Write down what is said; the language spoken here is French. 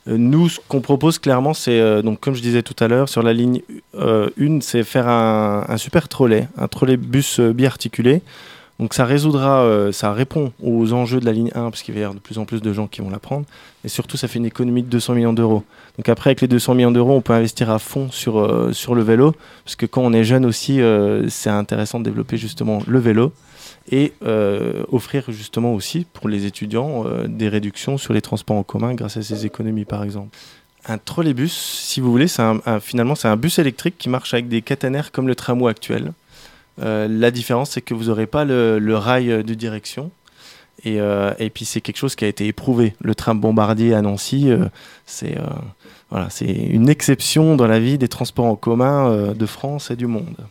Nous, ce qu'on propose clairement, c'est, donc, comme je disais tout à l'heure, sur la ligne 1, c'est faire un super trolley, un trolleybus biarticulé. Donc ça répond aux enjeux de la ligne 1, parce qu'il va y avoir de plus en plus de gens qui vont la prendre. Et surtout, ça fait une économie de 200 millions d'euros. Donc après, avec les 200 millions d'euros, on peut investir à fond sur le vélo, parce que quand on est jeune aussi, c'est intéressant de développer justement le vélo et offrir justement aussi pour les étudiants des réductions sur les transports en commun grâce à ces économies, par exemple. Un trolleybus, si vous voulez, finalement, c'est un bus électrique qui marche avec des caténaires comme le tramway actuel. La différence, c'est que vous n'aurez pas le rail de direction. Et puis, c'est quelque chose qui a été éprouvé. Le tram Bombardier à Nancy, voilà, c'est une exception dans la vie des transports en commun de France et du monde.